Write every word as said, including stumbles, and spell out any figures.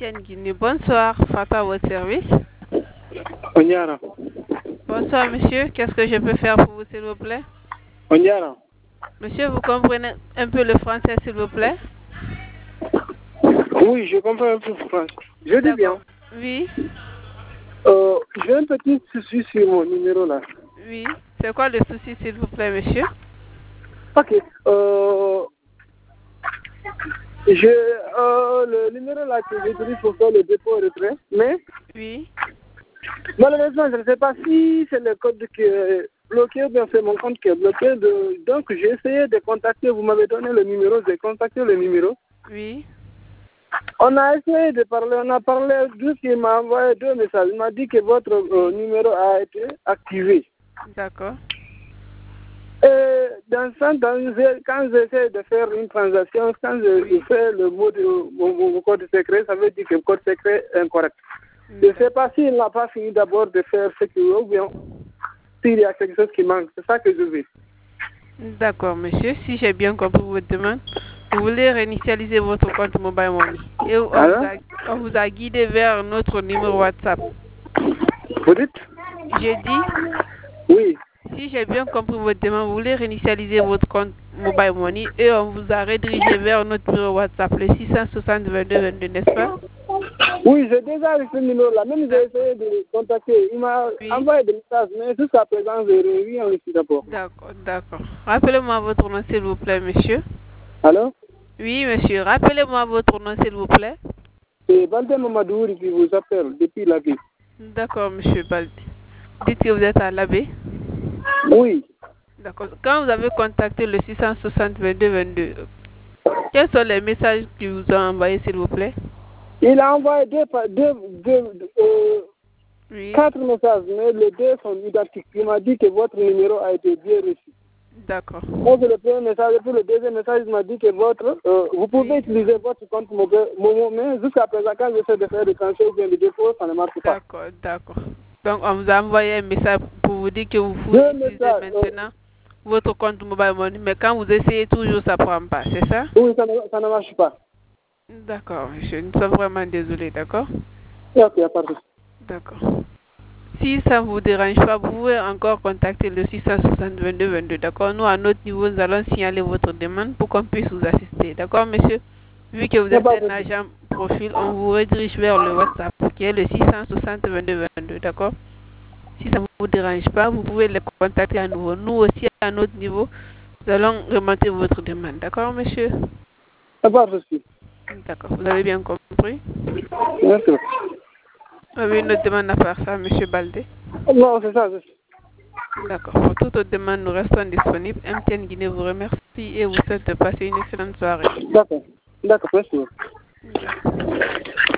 M T N Guinée. Bonsoir, Fata à votre service. Onyara. Bonsoir, monsieur. Qu'est-ce que je peux faire pour vous, s'il vous plaît? Onyara. Monsieur, vous comprenez un peu le français, s'il vous plaît? Oui, je comprends un peu le français. Je dis bien. Oui. Euh, j'ai un petit souci sur mon numéro là. Oui. C'est quoi le souci, s'il vous plaît, monsieur? Ok. Euh, je, euh, le numéro là que j'utilise pour faire le dépôt et retrait, mais oui. Malheureusement, je ne sais pas si c'est le code qui est bloqué ou bien c'est mon compte qui est bloqué. De... Donc, j'ai essayé de contacter, vous m'avez donné le numéro, j'ai contacté le numéro. Oui. On a essayé de parler, on a parlé, juste qu'il m'a envoyé deux messages. Il m'a dit que votre euh, numéro a été activé. D'accord. Et dans ce temps, quand j'essaie de faire une transaction, quand je, je fais le mot de mon, mon code secret, ça veut dire que le code secret est incorrect. Je ne sais pas s'il n'a pas fini d'abord de faire ce qu'il veut ou bien s'il y a quelque chose qui manque. C'est ça que je veux. D'accord, monsieur. Si j'ai bien compris votre demande, vous voulez réinitialiser votre compte Mobile Money. Et on, vous a, on vous a guidé vers notre numéro WhatsApp. Vous dites? J'ai dit? Oui. Si j'ai bien compris votre demande, vous voulez réinitialiser votre compte Mobile Money et on vous a redirigé vers notre numéro WhatsApp, le six cent soixante vingt-deux vingt-deux, n'est-ce pas? Oui, j'ai déjà eu ce numéro-là. Même j'ai essayé de le contacter. Il m'a oui. envoyé des messages, mais jusqu'à présent, je n'ai rien reçu d'abord. D'accord, d'accord. Rappelez-moi votre nom, s'il vous plaît, monsieur. Allô? Oui, monsieur. Rappelez-moi votre nom, s'il vous plaît. C'est Balde Mamadouri qui vous appelle depuis la ville. D'accord, monsieur Balde. Dites que vous êtes à l'abbé. Oui. D'accord. Quand vous avez contacté le six cent soixante vingt-deux vingt-deux, quels sont les messages qu'ils vous ont envoyés, s'il vous plaît? Il a envoyé deux, deux, deux, euh, oui. quatre messages, mais les deux sont identiques. Il m'a dit que votre numéro a été bien reçu. D'accord. Donc, le premier message, et puis le deuxième message, il m'a dit que votre, euh, vous pouvez oui. utiliser votre compte Momo, mais jusqu'à présent, quand j'essaie de faire des transferts ou bien des dépôts, ça ne marche pas. D'accord, d'accord. Donc, on vous a envoyé un message pour vous dire que vous pouvez utiliser messages, maintenant euh... votre compte Mobile Money, mais quand vous essayez toujours, ça ne prend pas, c'est ça? Oui, ça ne, ça ne marche pas. D'accord, monsieur. Nous sommes vraiment désolés, d'accord? Ok, à part. D'accord. Si ça ne vous dérange pas, vous pouvez encore contacter le six cent soixante vingt-deux vingt-deux, d'accord? Nous, à notre niveau, nous allons signaler votre demande pour qu'on puisse vous assister, d'accord, monsieur? Vu que vous êtes un agent profil, on vous redirige vers le WhatsApp, qui est le six cent soixante vingt-deux vingt-deux, d'accord? Si ça ne vous dérange pas, vous pouvez les contacter à nouveau. Nous aussi, à notre niveau, nous allons remonter votre demande, d'accord, monsieur? Pas de souci. D'accord, vous avez bien compris? Merci. Vous avez une autre demande à faire ça, monsieur Balde? Non, c'est ça. D'accord. Pour toute autre demande, nous restons disponibles. M T N Guinée vous remercie et vous souhaite de passer une excellente soirée. D'accord. D'accord, merci. D'accord.